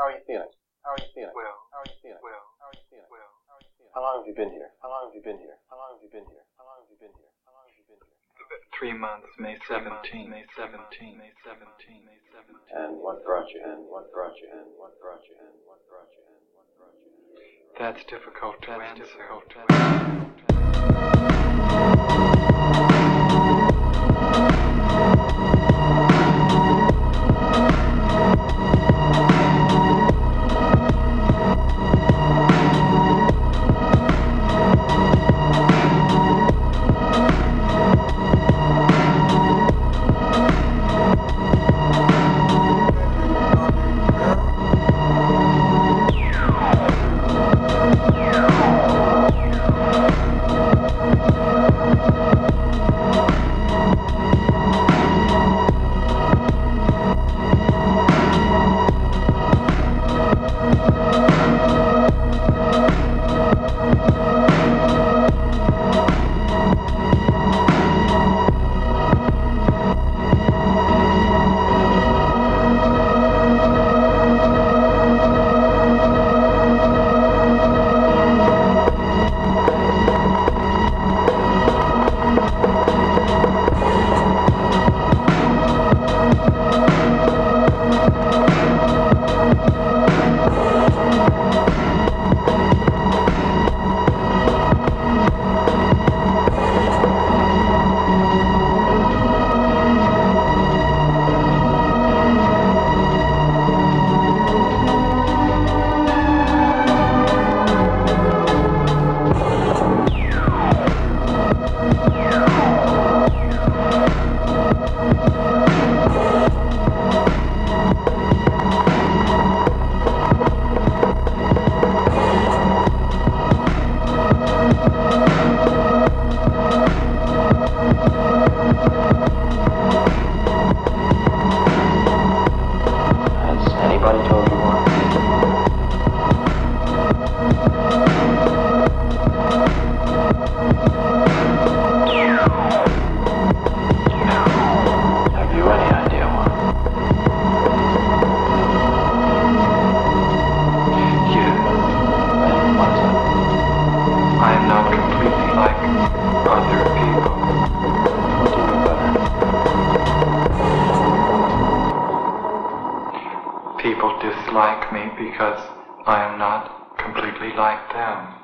How are you feeling? How are you feeling? Well. How are you feeling? Well. How are you feeling? Well. How are you feeling? How long have you been here? How long have you been here? How long have you been here? How long have you been here? How long have you been here? 3 months, May 17, May 17, May 17, May 17. And what brought you? And what brought you? And what brought you? And what brought you? And what brought you? That's difficult to answer. People dislike me because I am not completely like them.